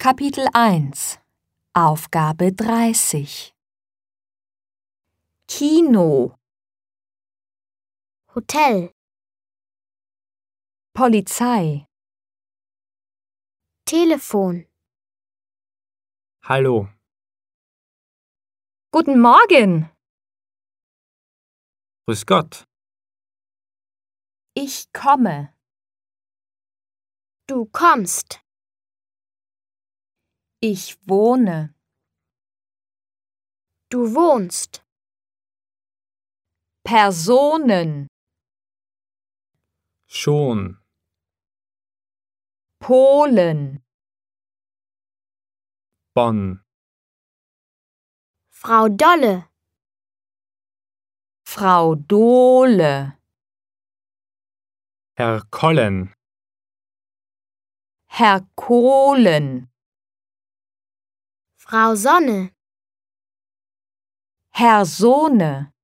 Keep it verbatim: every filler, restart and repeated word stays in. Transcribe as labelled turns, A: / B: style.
A: Kapitel eins Aufgabe dreißig Kino,
B: Hotel,
A: Polizei,
B: Telefon,
C: Hallo,
A: Guten Morgen,
C: grüß Gott,
A: ich komme,
B: du kommst,
A: ich wohne,
B: du wohnst,
A: Personen,
C: schon,
A: Polen,
C: Bonn,
B: Frau Dolle,
A: Frau Dohle,
C: Herr Kollen,
A: Herr Kohlen,
B: Frau Sonne,
A: Herr Sohne,